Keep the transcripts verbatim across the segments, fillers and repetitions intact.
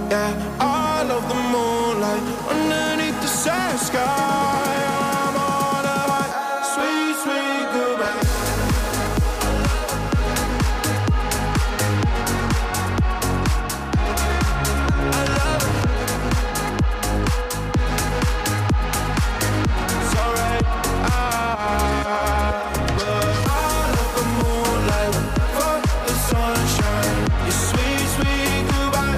Yeah, I love the moonlight underneath the sad sky. I'm on a high, sweet, sweet goodbye. I love it. It's alright. I, but I love the moonlight. Fuck the sunshine. Your sweet, sweet goodbye.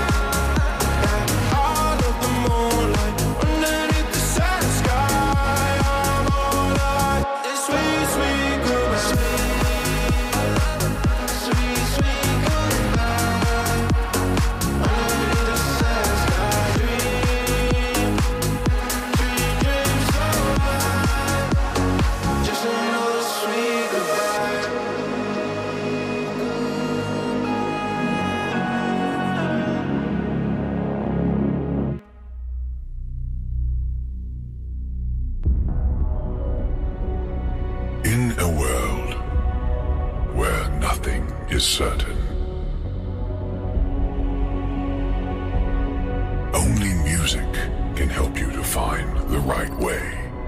Certain. Only music can help you to find the right way.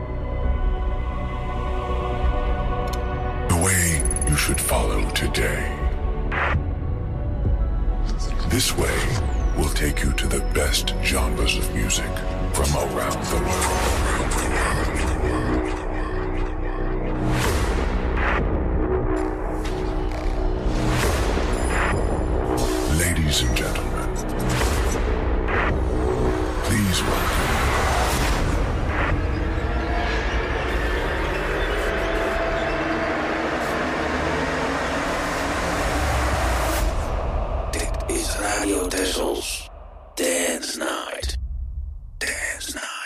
The way you should follow today. This way will take you to the best genres of music from around the world. Ladies and gentlemen, please welcome. Dit is Radio Tessels Dance Night. Dance Night.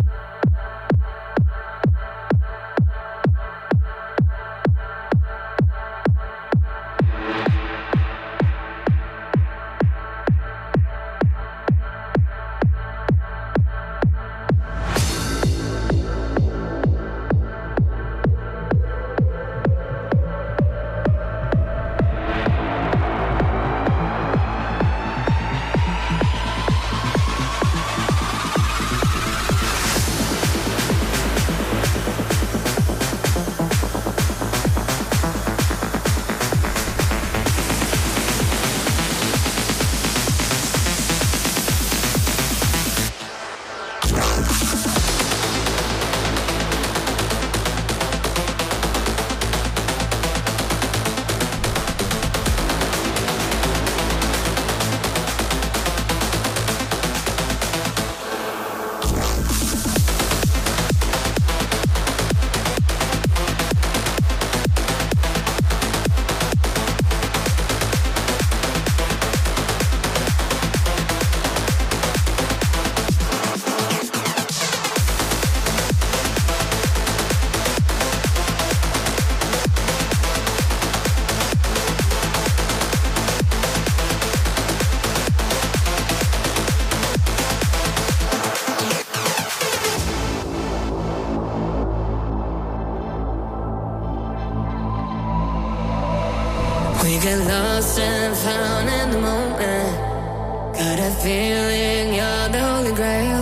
We get lost and found in the moment. Got a feeling you're the Holy Grail.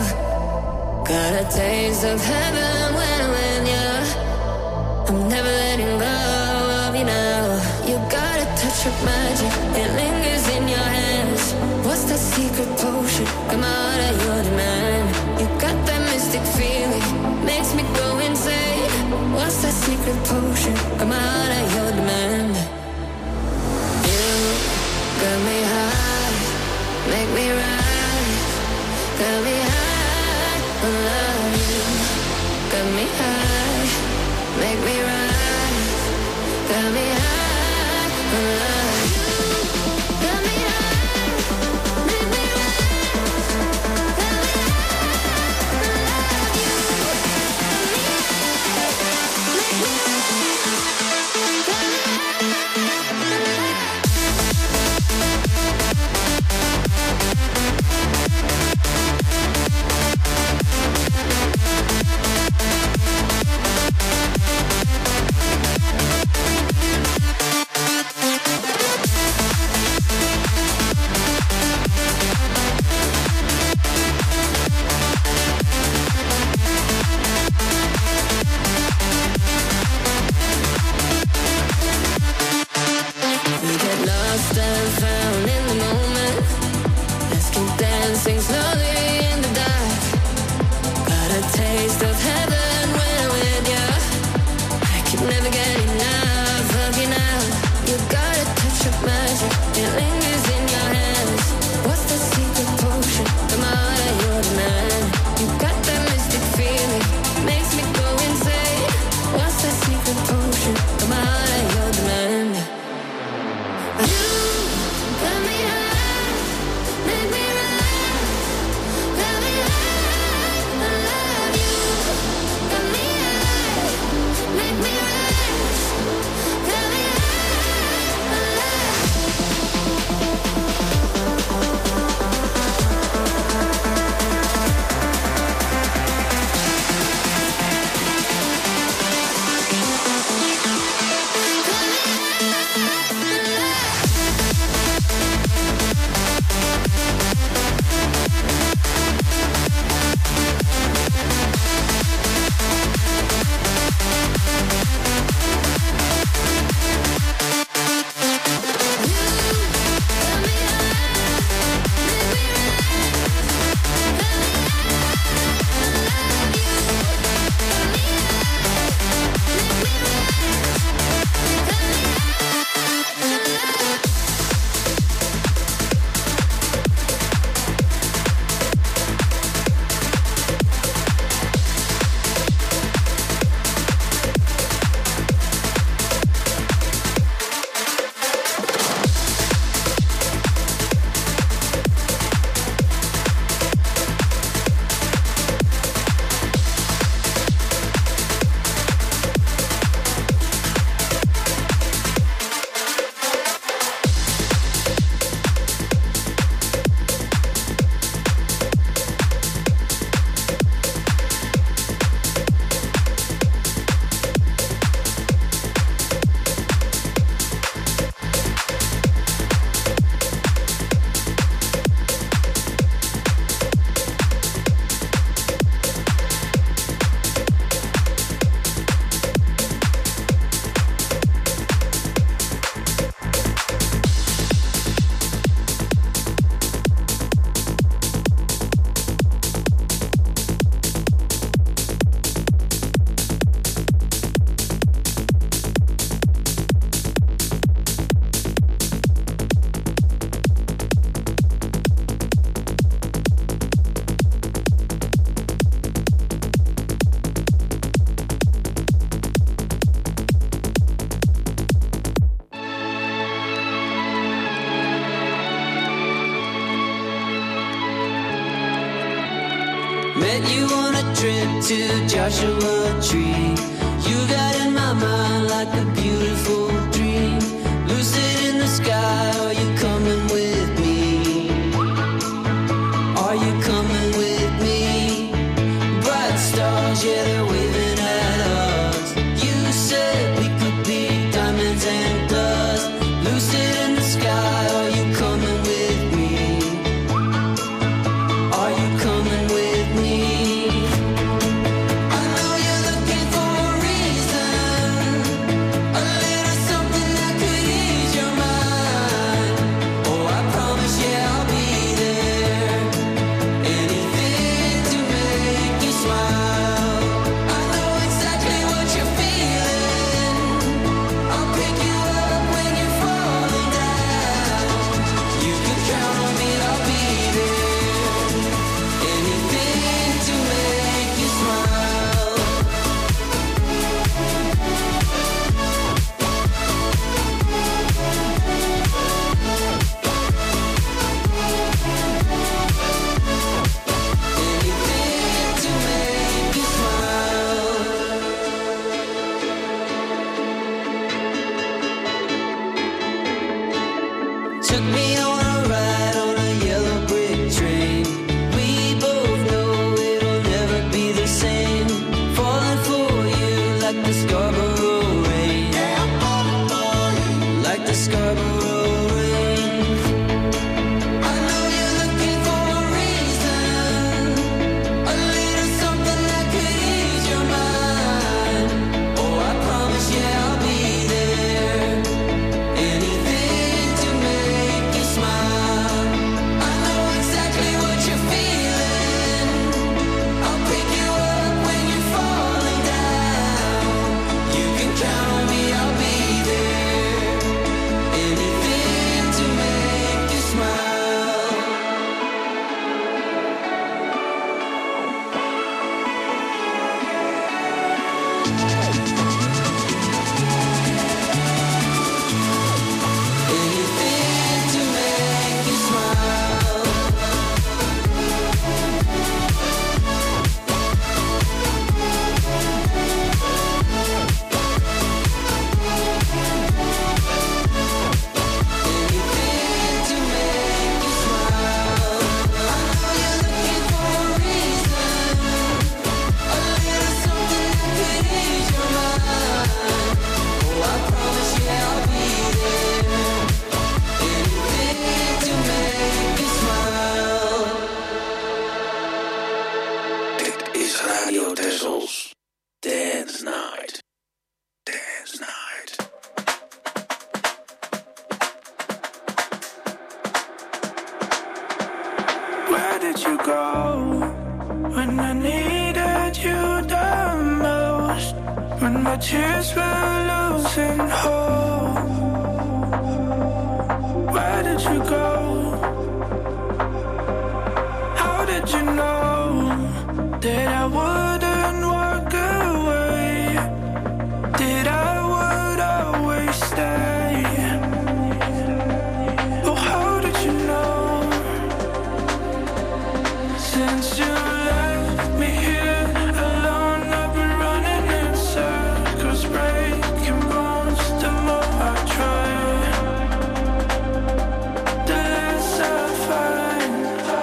Got a taste of heaven when I'm with you. I'm never letting go of you now. You got a touch of magic, it lingers in your hands. What's that secret potion? Come out of your demand. You got that mystic feeling, makes me go insane. What's that secret potion? Come out of your demand. Got me high, make me rise. Got me high, I love you. Got me high, make me rise. Got me high, I love you. Got me high, make me rise. Got me high, I love you. Got me high, make me rise. Got me high. and found in the moment. Let's keep dancing slowly in the dark. Got a taste of heaven when I'm with you. I can never get enough of you now. You got a touch of magic, it lingers in your hands. What's the secret potion? Am I your demand? You got that mystic feeling, makes me go insane. What's the secret potion? Am I your demand? You got me high, make me rise, got me high, I love you. Got me high, make me rise, got me high, I love Met you on a trip to Joshua Tree. You got in my mind like a beautiful dream. Lucid in the sky, are you coming with me? Are you coming with me? Bright stars, yeah, they're waving at us. You said we could be diamonds and dust. Lucid in the sky, are you coming with me? Are you coming with me? I know you're looking for a reason, a little something that could ease your mind. did you go when I needed you the most? When my tears were losing hope, where did you go? How did you know that I wouldn't walk away? That I would always stay? Oh, how did you know? Since you left me here alone, I've been running in circles, breaking bones. The more I try, the less I find.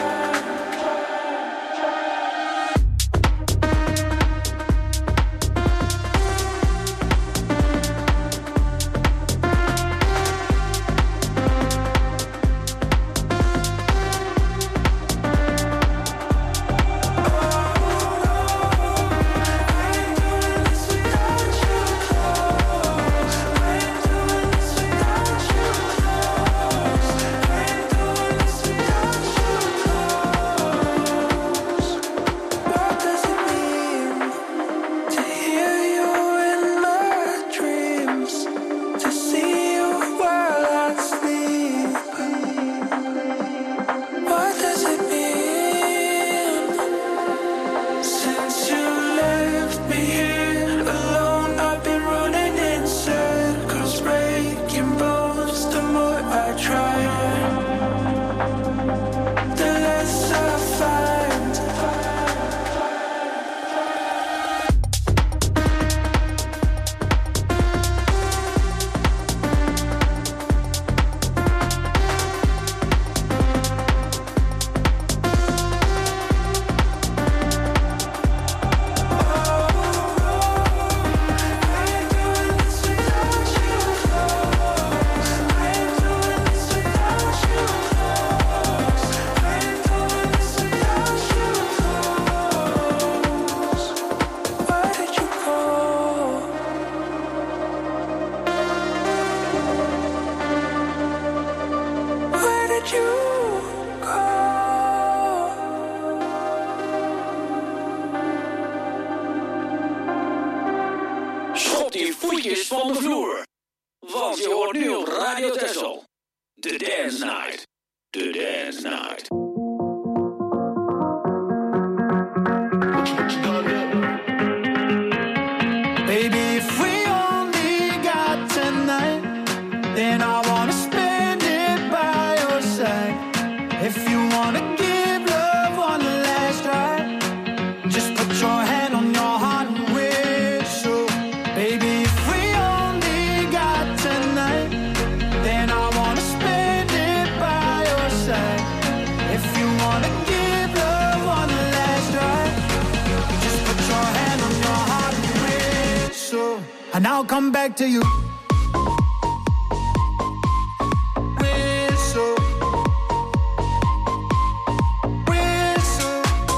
What does it mean to hear you in my dreams? To see you while I sleep? What does it mean? Since you left me here alone, I've been running in circles, breaking bones. The more I try, the less I find. Where did you go? Where did you go? Schop die voetjes van de vloer. Want je hoort nu op Radio Texel. The Dance Night. The Dance Night. Baby, if we only got tonight, then I wanna spend it by your side. If you wanna give love one last try, just put your hand on your heart and whistle. Baby, if we only got tonight, then I wanna spend it by your side. If you wanna give love one last try, just put your hand on your heart and whistle, and I'll come back to you. Whistle, whistle.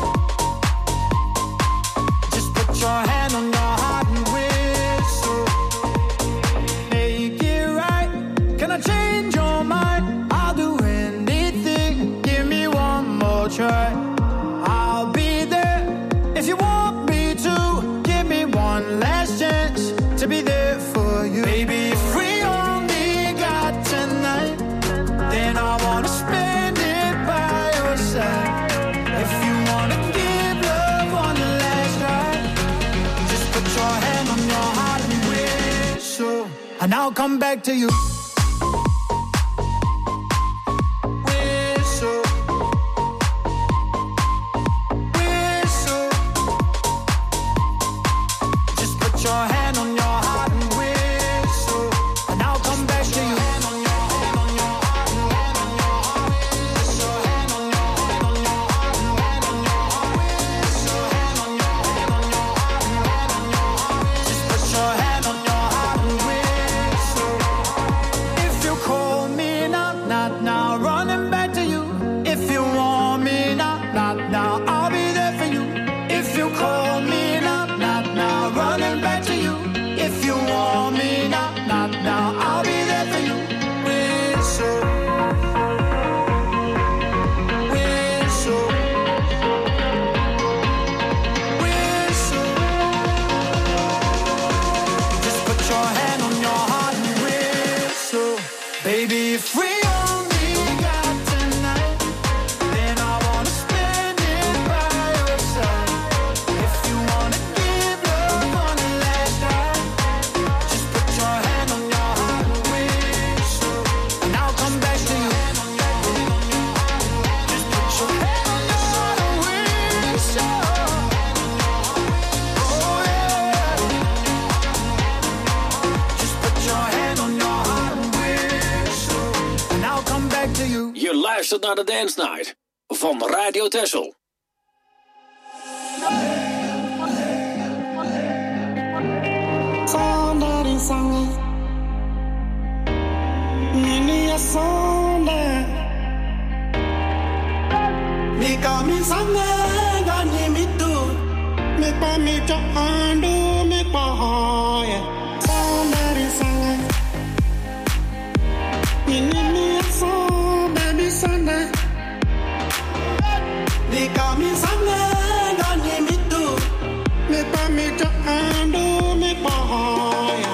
Just put your hand on your heart and whistle. Make it right. Can I change your mind? I'll do anything. Give me one more try. I'll be there if you want me to. Give me one last chance to be there for you. Baby, if we only got tonight, then I wanna spend it by your side. If you wanna give love one last try, just put your hand on your heart and whistle, and I'll come back to you. Whistle, whistle. Just put your hand on your heart and whistle, and I'll come back to you. Just put your hand on your heart and whistle. If you call me now, not now, running back to you. If you want me now, not now, I'll be there for you. If you call me now, not now, running back to you. If you want me now, not now, I'll be there for you. Whistle, whistle. Je luistert naar de Dance Night van Radio Texel. Somebody sang it. Nini a song that. Me come in sang it, gani me do. Me pa me jo ando me pa hoya. Somebody sang it. Nini a song, baby sang it. Me come in sang it, gani me do. Me pa me jo ando me pa hoya.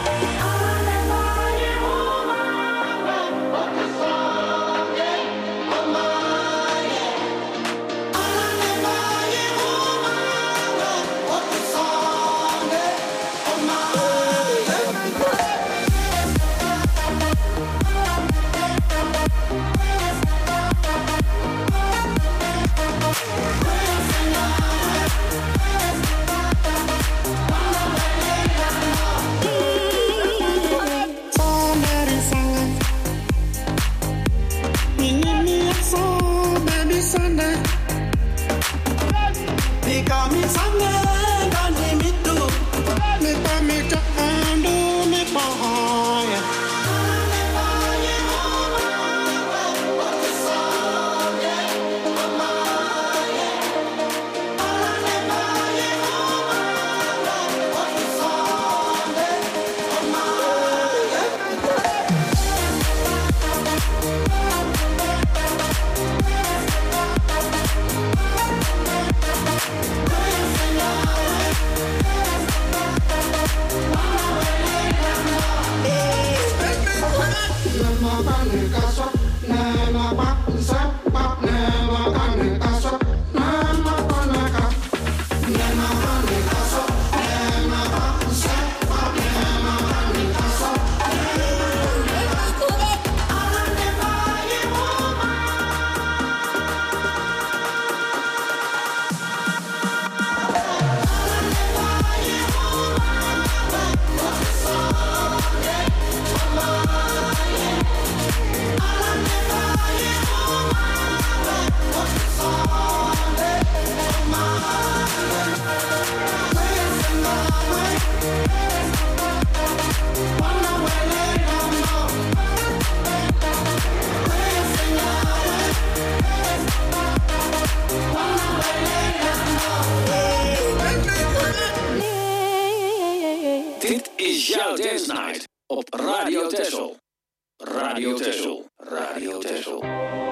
Dit is jouw Dance Night op Radio Texel. Radio Texel. Radio Texel.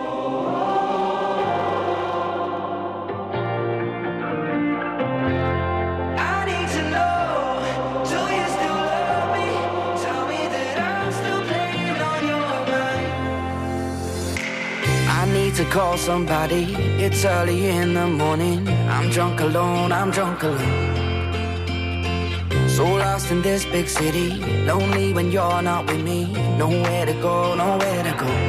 To call somebody, it's early in the morning. I'm drunk alone, I'm drunk alone. So lost in this big city, lonely when you're not with me. Nowhere to go, nowhere to go.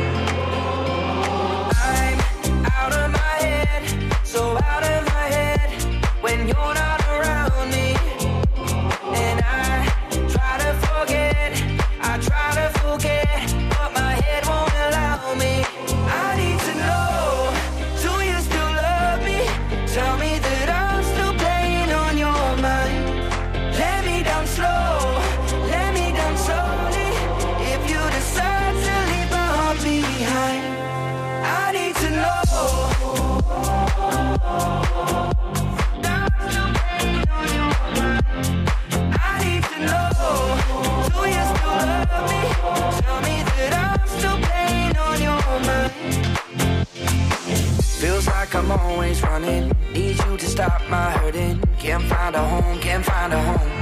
I'm out of my head, so out of my head when you're not around me. And I try to forget, I try to forget, but my head won't allow me. I need to know, do you still love me? Tell me that I'm still playing on your mind. Let me down slow, let me down slowly. If you decide to leave my heart behind, I need to know. I'm still playing on your mind. I need to know, do you still love me? Tell me that I'm still playing on your mind. Feels like I'm always running, need you to stop my hurting. Can't find a home, can't find a home.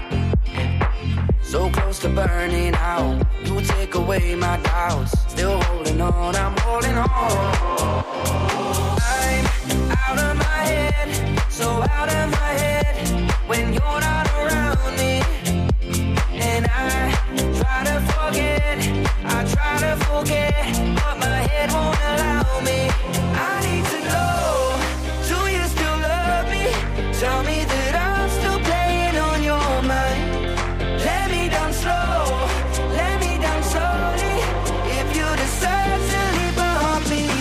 So close to burning out, you take away my doubts. Still holding on, I'm holding on. I'm out of my head, so out of my head when you're not around me. And I try to forget, I try to forget, but my head won't allow me. I need to know, do you still love me? Tell me that I'm still playing on your mind. Let me down slow, let me down slowly. If you decide to leave my heart behind,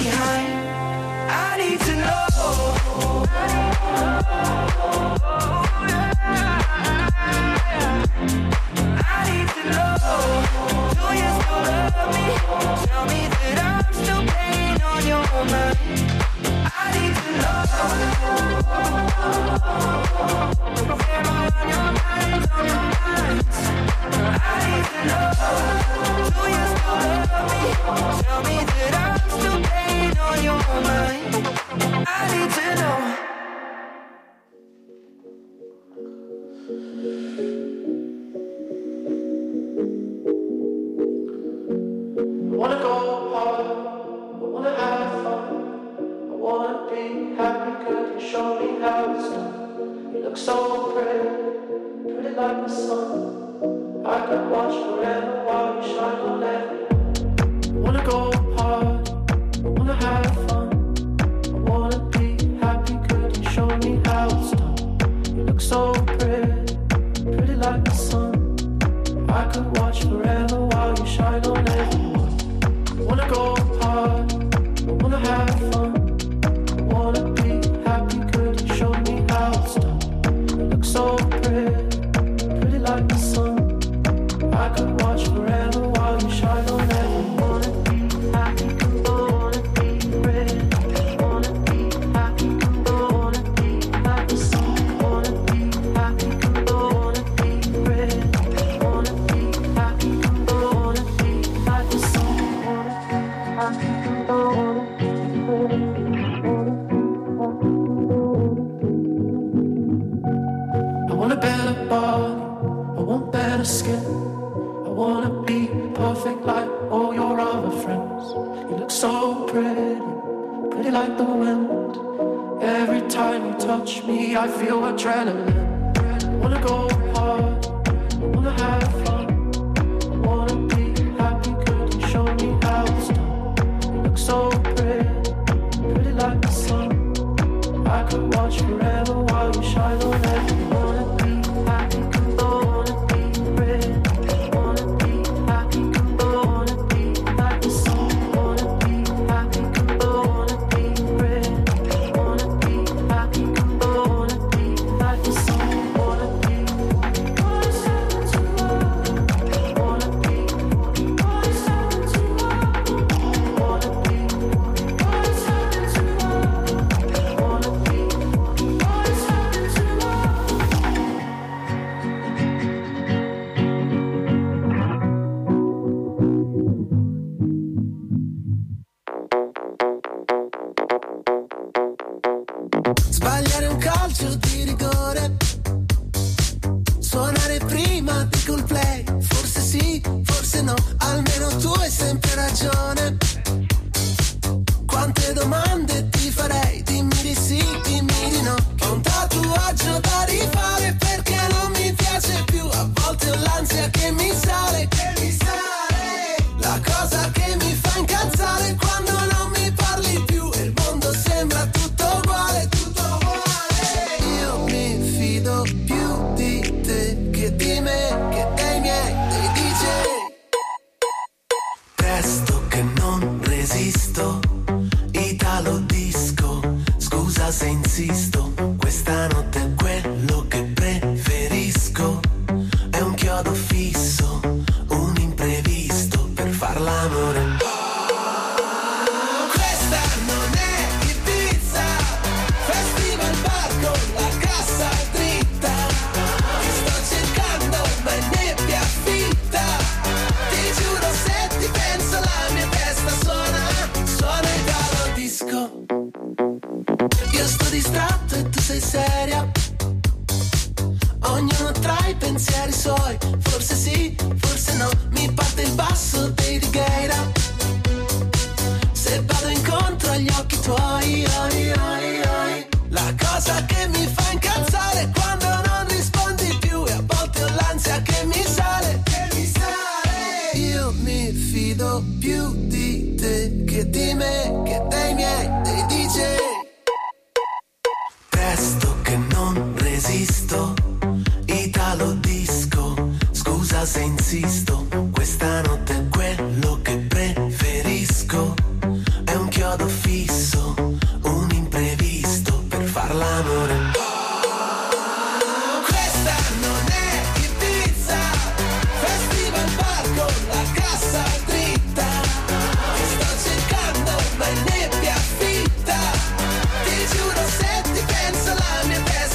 Ti giuro se ti penso la mia testa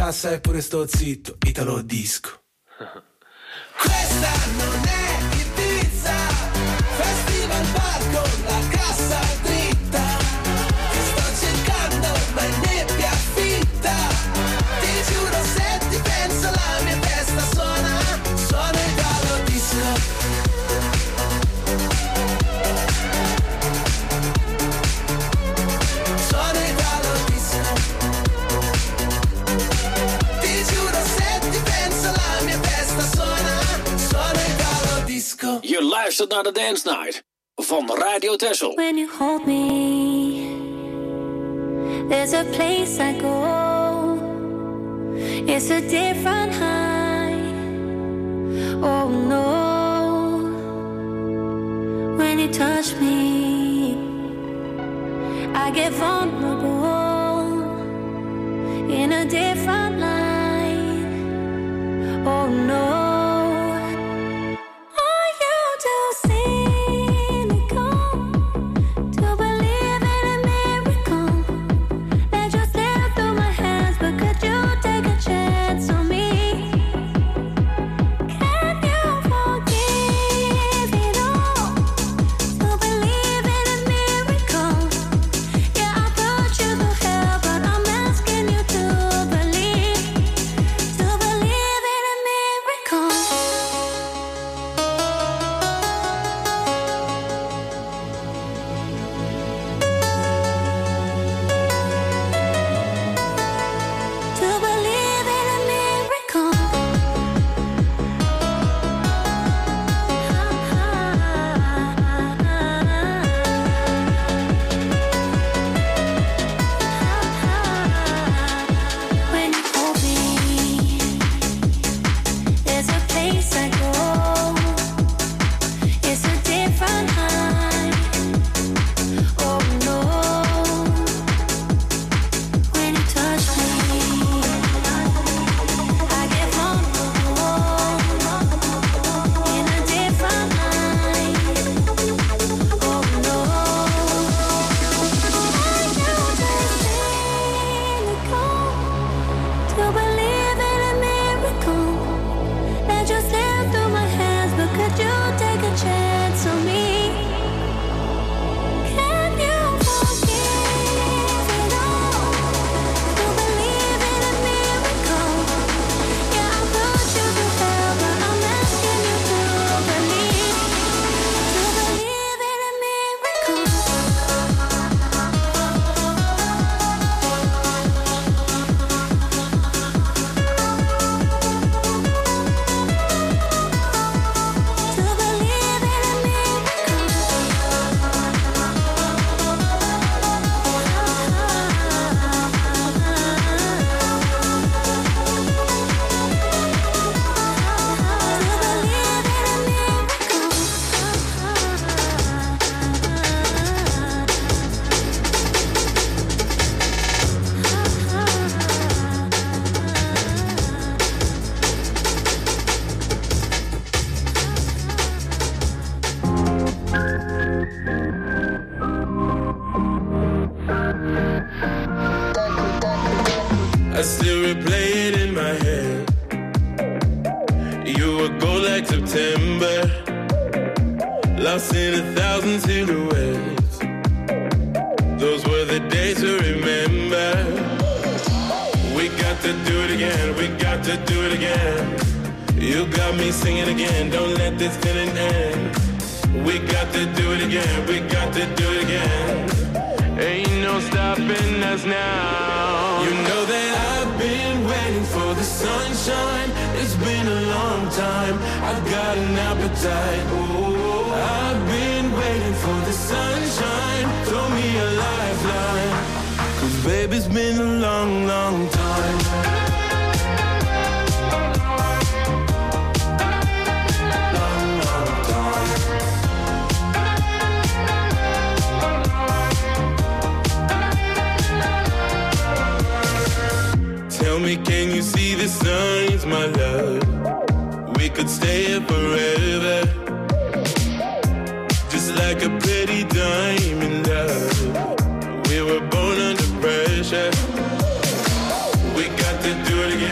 cassa e pure sto zitto, Italo disco. Questa non è Ibiza, festival bar con la cassa dritta. Ti sto cercando ma è nebbia fitta. Ti giuro se ti penso la mia testa suona, suona il gallo disco. Suona il gallo disco. Ti giuro se ti penso la mia testa suona, suona il gallo disco. Je luistert naar de Dance Night van Radio Texel. When you hold me, there's a place I go. It's a different high. Oh no. When you touch me, I get vulnerable in a different light. Oh no. I still replay it in my head. You were gold like September, lost in a thousand silhouettes. Those were the days to remember. We got to do it again, we got to do it again. You got me singing again, don't let this feeling end. We got to do it again, we got to do it again. Ain't no stopping us now. You know that I've been waiting for the sunshine. It's been a long time, I've got an appetite. Oh, I've been waiting for the sunshine. Throw me a lifeline, 'cause baby, it's been a long, long time. Tell me, can you see the signs, my love? We could stay here forever, just like a pretty diamond, love. We were born under pressure. We got to do it again.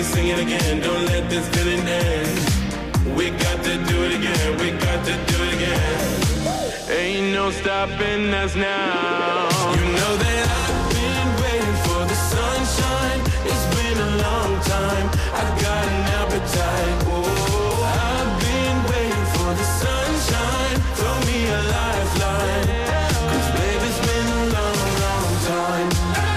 sing it again. Don't let this feeling end. We got to do it again. We got to do it again. Ain't no stopping us now. You know that I've been waiting for the sunshine. It's been a long time. I got an appetite. Oh, I've been waiting for the sunshine. Throw me a lifeline. 'Cause baby, it's been a long, long time.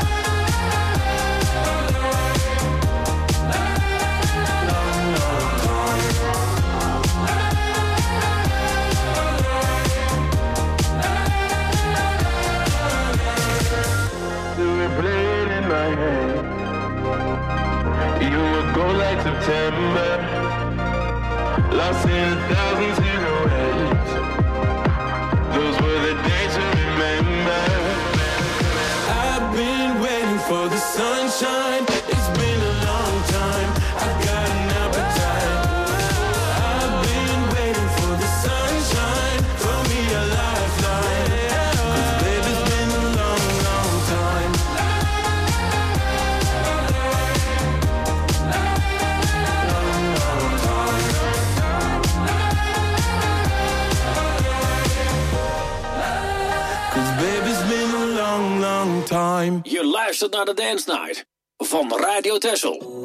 You would go like September, lost in a thousand silhouettes. Those were the days to remember. I've been waiting for the sunshine. It's been a long time. I got an appetite. I've been waiting for the sunshine. Throw me a lifeline. 'Cause baby, it's been a long, long time. Time. Je luistert naar de Dance Night van Radio Texel.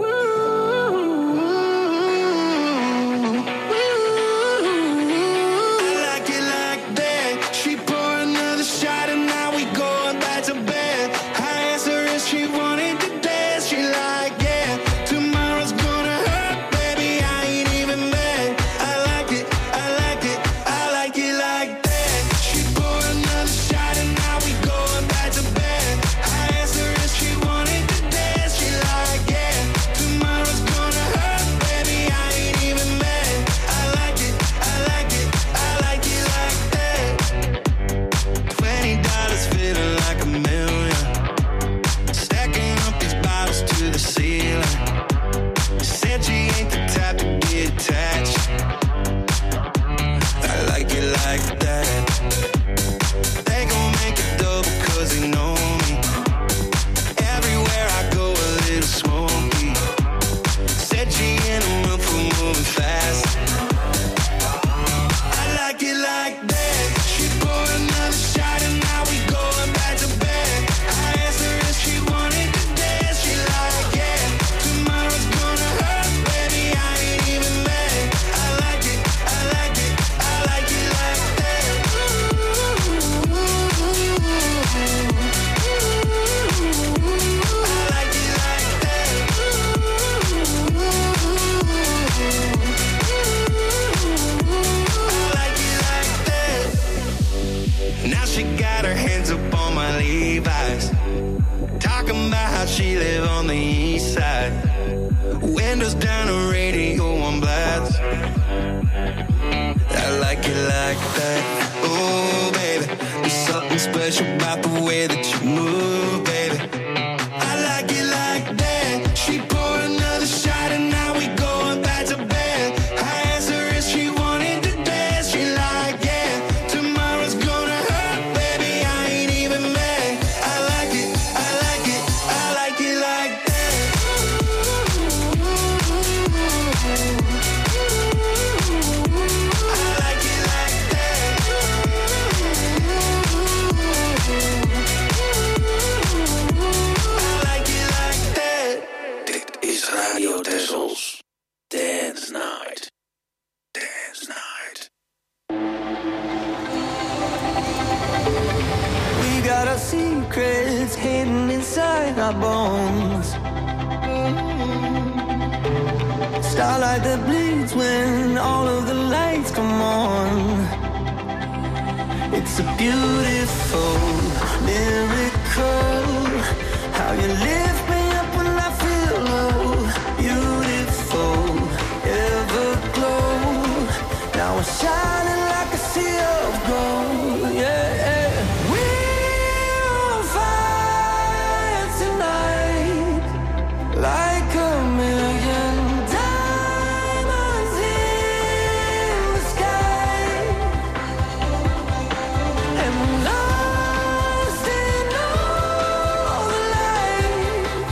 And lost in all the light.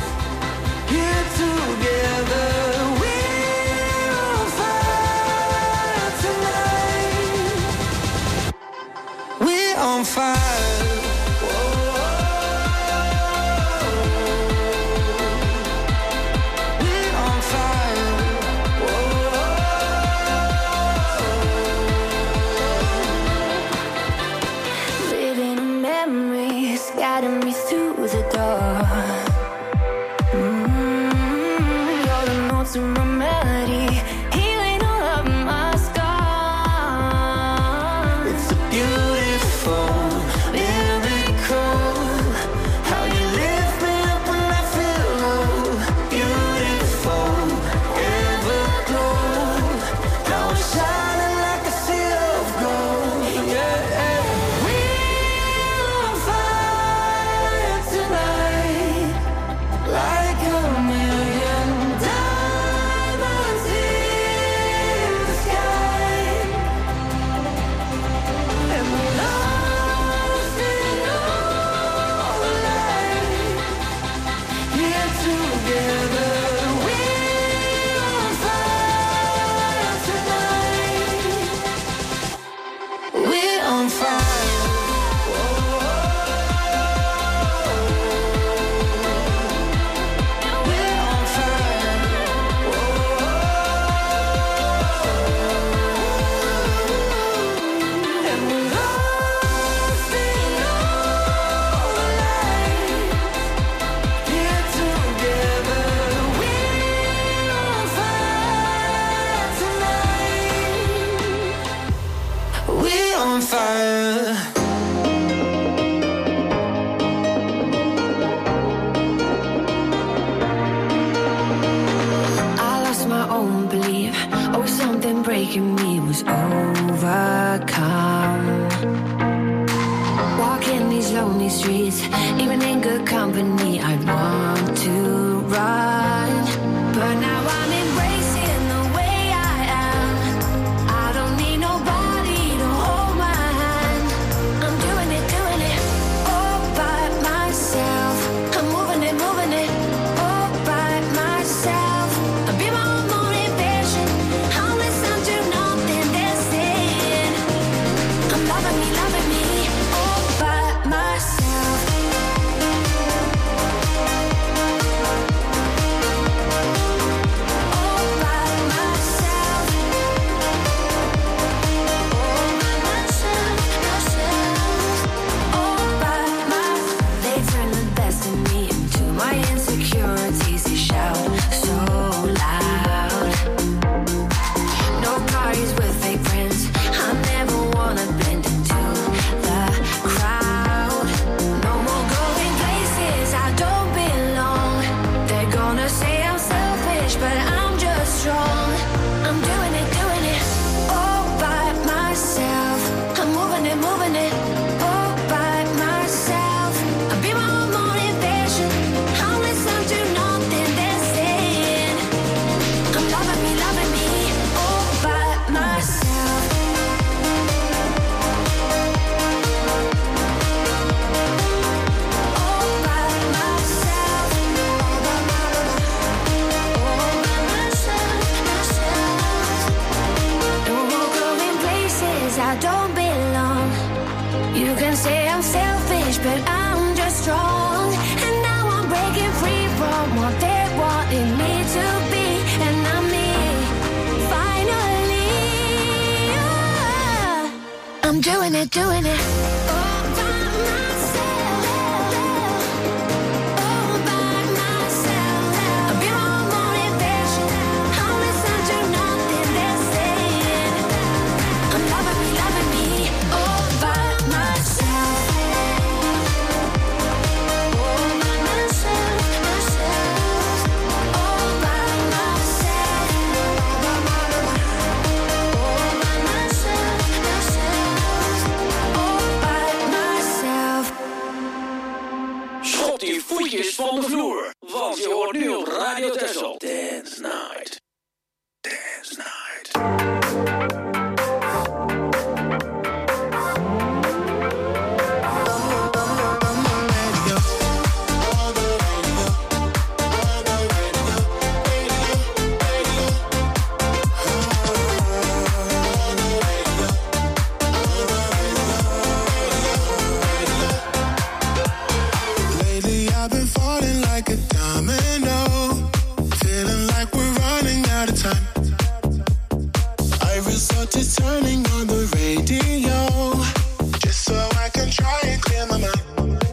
body, healing all of my scars. It's a beautiful miracle, how you lift me up when I feel low. Beautiful, everglow, now I'm shining like a sea of gold. Yeah. We're on fire tonight, like a million diamonds in the sky, and we're lost in all the light. Here together, we're on fire tonight. We're on fire. We're on fire. And we're lost in all the light. Here together, we're on fire tonight. We're on fire. I lost my own belief. Oh, something breaking me was overcome. Walking these lonely streets, even in good company, I'd want to run. But now I'm embracing the way I am. I don't need nobody to hold my hand. I'm doing it, doing it all by myself. I'm moving it, moving it all by myself. I'll be my own motivation. I'll listen to nothing they're saying. I'm loving me, loving me all by myself. All by myself. All by myself, myself. All by myself. They turn the best in me into my insecurities. They shout so loud. No parties with fake friends. I never wanna blend into the crowd. No more going places I don't belong. They're gonna say I'm selfish, but I'm just strong. I'm doing it, doing it all by myself. I'm moving it, moving it all by myself. I'll be my own motivation. I'll listen to nothing they're saying. I'm loving me, loving me all by myself. All by myself. All by myself, myself. No more going places I don't belong. You can say I'm selfish, but I'm just strong. And now I'm breaking free from what they wanted me to be. And I'm me, finally. Yeah. I'm doing it, doing it all by myself. All by myself. I'll be my own motivation. I'll listen to nothing they're saying. I'm loving me, loving me all by myself. All by myself, myself. All by myself. All by myself, myself. All by myself. Schop die voetjes van de vloer, want je hoort nu op Radio Texel. Dance Night. Dance Night. Lately I've been falling like a domino, feeling like we're running out of time. I resort to turning on the radio, just so I can try and clear my mind.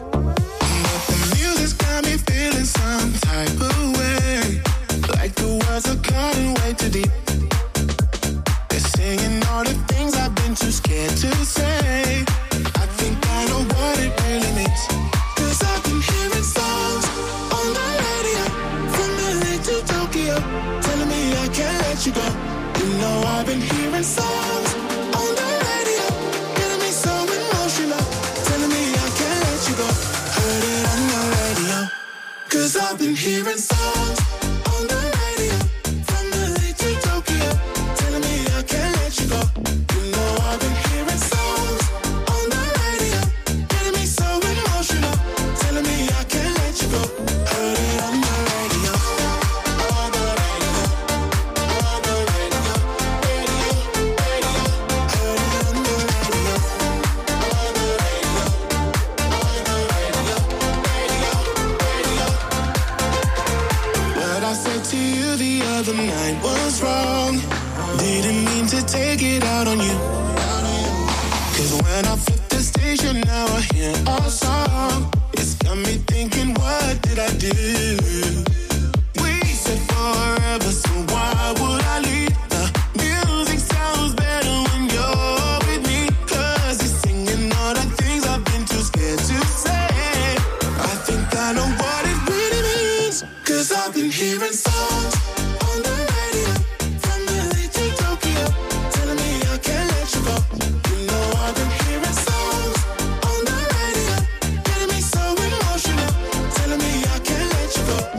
But the music's got me feeling some type of way, like the world stars are cutting way too deep. They're saying all the things I've been too scared to say. I think I know what it really means. Cause I've been hearing songs on the radio from L A to Tokyo, telling me I can't let you go. You know I've been hearing songs on the radio, getting me so emotional, telling me I can't let you go. Heard it on the radio. Cause I've been hearing songs on the radio from L A to Tokyo, telling me I can't let you go. You know I've been hearing songs on the radio, getting me so emotional, telling me I can't let you go. Heard it on the radio, on the radio, on the radio, radio, radio. Heard it on the radio, on the radio, on the radio, radio, radio. What I said to you the other night was wrong. Didn't mean to take it out on you. Cause when I flip the station now I hear our song. It's got me thinking, what did I do? We said forever, so why would I leave? The music sounds better when you're with me. Cause you're singing all the things I've been too scared to say. I think I know what it really means. Cause I've been hearing songs on the radio from L A to Tokyo, telling me I can't let you go. You know I've been hearing songs on the radio, getting me so emotional, telling me I can't let you go.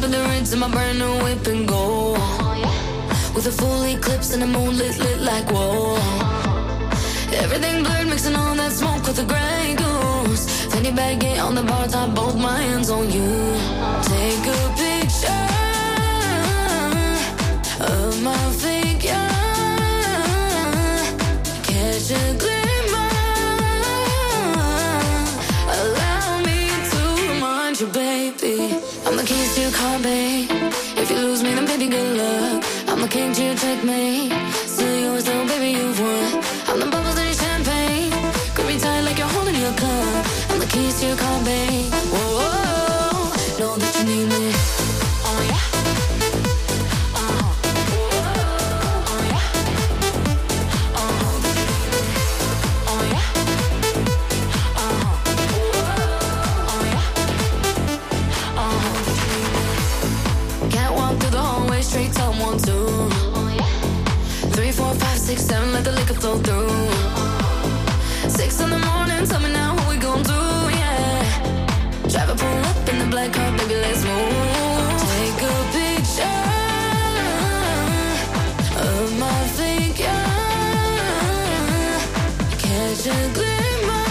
with the rinse in my brand new whip and go. With a full eclipse and the moon lit, lit like whoa. Everything blurred, mixing all that smoke with the Grey Goose. Fanny baggy on the bar top, both my hands on you. Take a picture of my figure. Catch a glimmer. Allow me to remind you, baby, I'm the keys to your car, babe. If you lose me, then baby, good luck. I'm the king to your checkmate. Still yours though, baby, you've won. I'm the bubbles in your champagne. Grip me tight like you're holding your cup. I'm the keys to your car, babe. Whoa, whoa, whoa. Know that you need me. Oh yeah. Straight top one, two, three, four, five, six, seven, let the liquor flow through. Six in the morning, tell me now what we gon' do, yeah. Drive a pull up in the black car, baby, let's move. Take a picture of my figure. Catch a glimmer.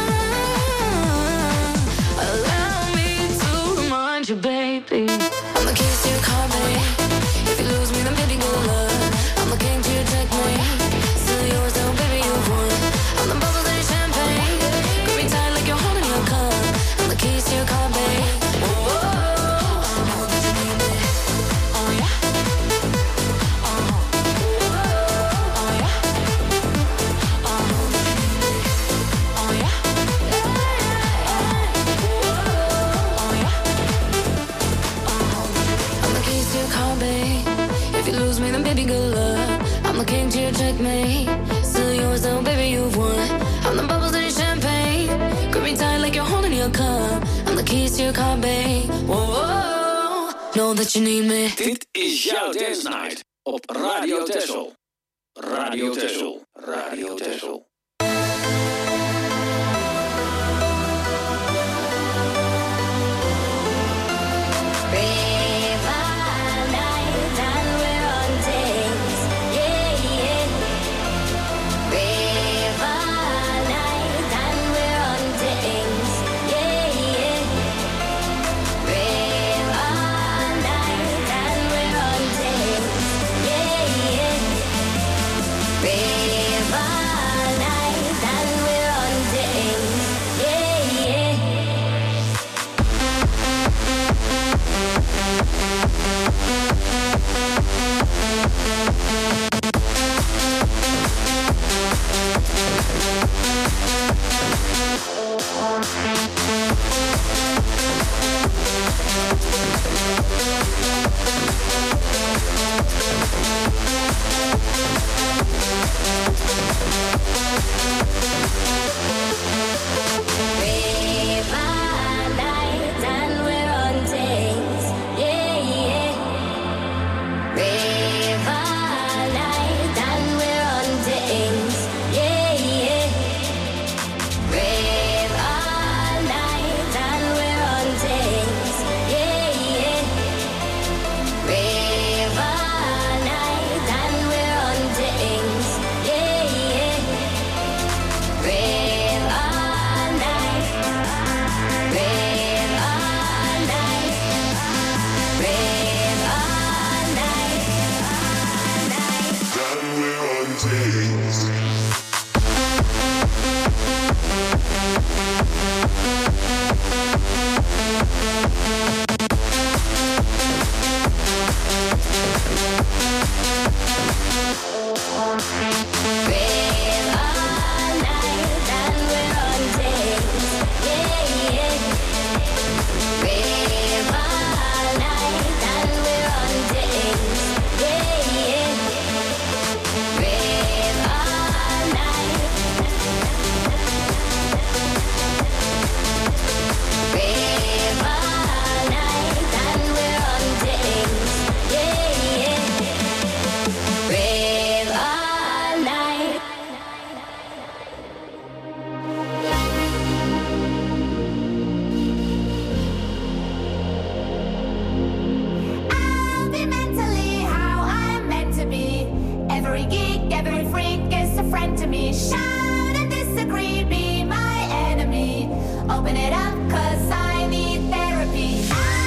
Allow me to remind you, baby, I'm the keys to your car, baby. If you lose me, then baby, good luck. I'm the king to your checkmate. Still yours though, baby, you've won. I'm the bubbles in your champagne. Grip me tight like you're holding your cup. I'm the keys to your car, babe. Whoa, whoa, whoa. Know that you need me. Oh yeah. Uh-huh. Oh yeah. Uh-huh. Know that you need me. Oh yeah. Yeah, yeah, yeah. Oh yeah. Uh-huh. I'm the keys to your car, babe. If you lose me, then baby, good luck. I'm the king to your checkmate. Still yours though, baby, you've won. I'm the bubbles in your champagne. Grip me tight like you're holding your cup. I'm the keys to your car, babe. Whoa, whoa. Know that you need me. Dit is jouw Dance Night op Radio Texel. Radio Texel. Radio Texel. River Open it up, 'cause I need therapy.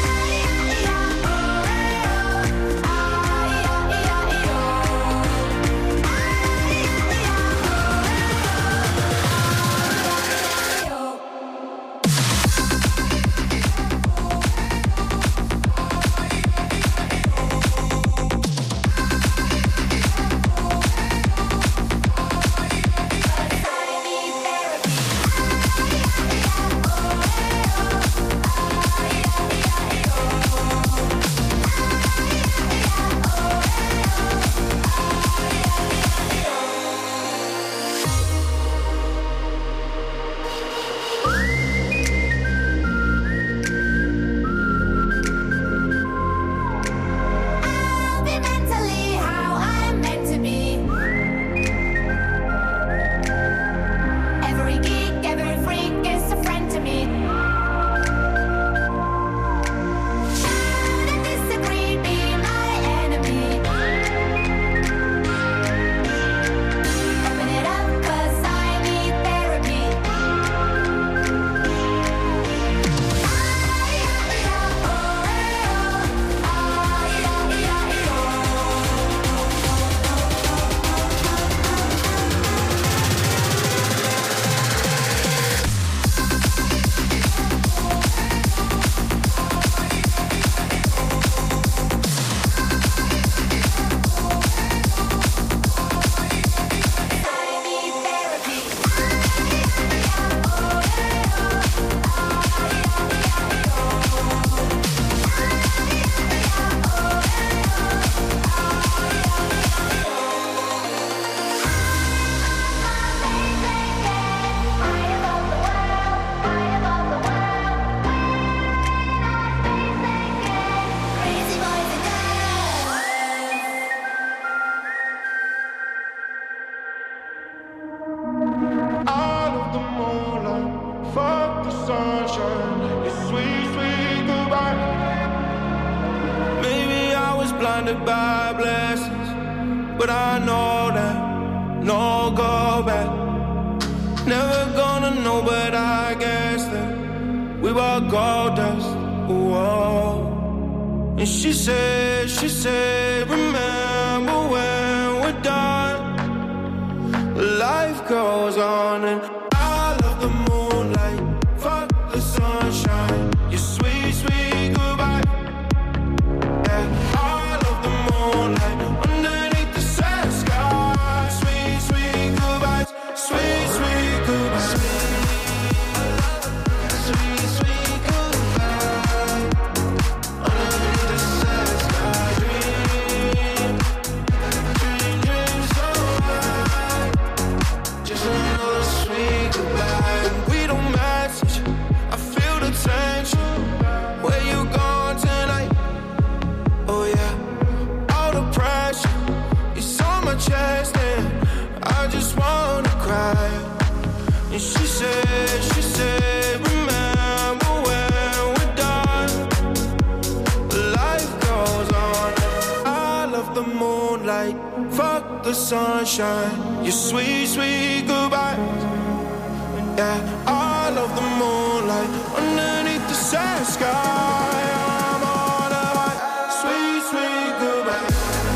Blinded by blessings, but I know that no go back. Never gonna know, but I guess that we were gold dust. Whoa. And she said, she said, remember when we're done. Life goes on, and I love the moonlight. Fuck the sunshine. Your sweet, sweet goodbye. Underneath the sad sky, sweet, sweet goodbyes, sweet, sweet goodbyes, sweet, sweet goodbyes. Underneath the sad sky, dream, dream, dream so high. Just another sweet goodbye. We don't message, I feel the tension. Where you going tonight? Oh yeah. Pressure, it's on my chest and I just wanna cry. And she said, she said, remember when we're done. Life goes on. I love the moonlight, fuck the sunshine. Your sweet, sweet goodbyes. Yeah, I love the moonlight underneath the sad sky. I'm on a high, sweet, sweet goodbye.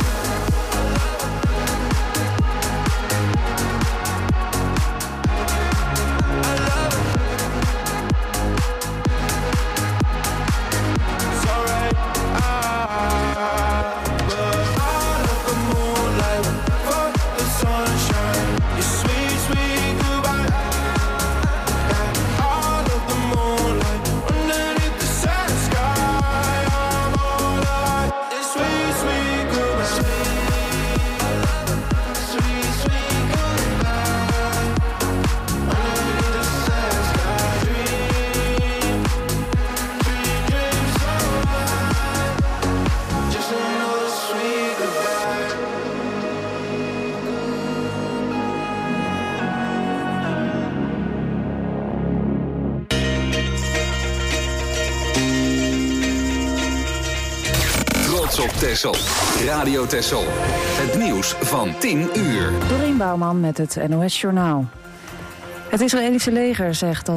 Op Texel. Radio Texel. Het nieuws van tien uur. Doreen Bouwman met het N O S Journaal. Het Israëlische leger zegt dat